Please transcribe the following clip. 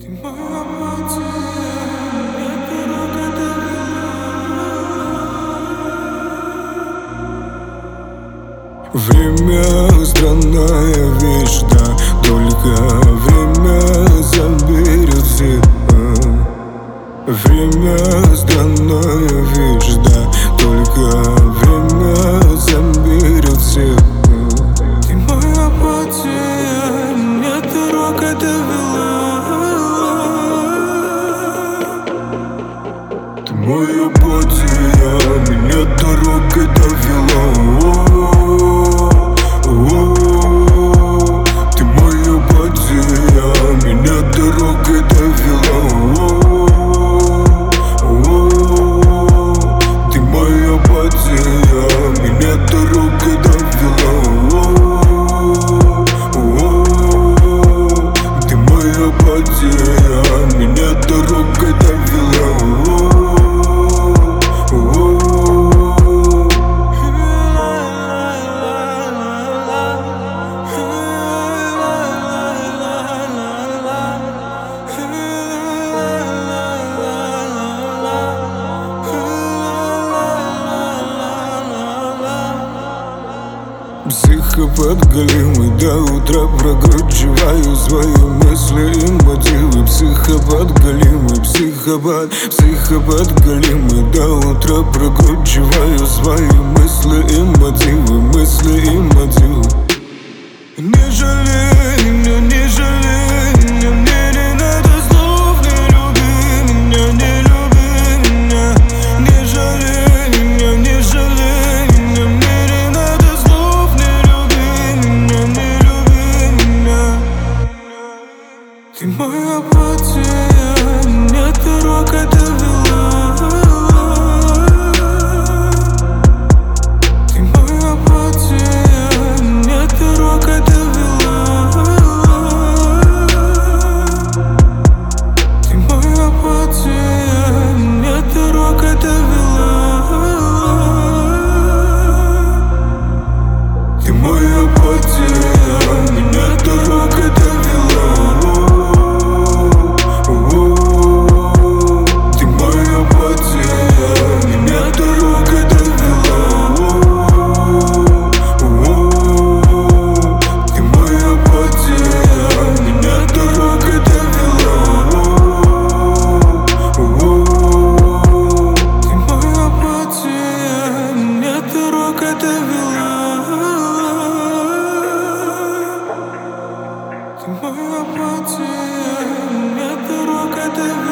Время — странная вещь, да, только время заберет все. Время — странная вещь, да, только время заберет все. Ты моя апатия, мне дорога довела. Ты моя апатия, меня дорога довела. Ты моя апатия, меня дорога довела. Ты моя апатия, меня дорога довела. Ты моя апатия, меня дорога довела. Психопат галимый, до утра прокручиваю свои мысли и мотивы. Психопат галимый, психопат галимый, до утра прокручиваю свои мысли и мотивы, мысли и мотивы. Не жалей меня, не жалей меня, мне не надо слов, не люби меня, не люби меня. Не жалей меня, не жалей меня, мне не надо слов, не люби меня, не люби меня. Ты моя апатия, мне дорога довела. Ты моя апатия, мне дорога довела. Ты моя апатия, мне дорога довела. Ты моя апатия, меня дорога довела. Ты моя апатия, меня дорога довела. Ты моя апатия, меня дорога довела. Ты моя апатия, меня дорога довела. Ты моя апатия, меня дорога довела.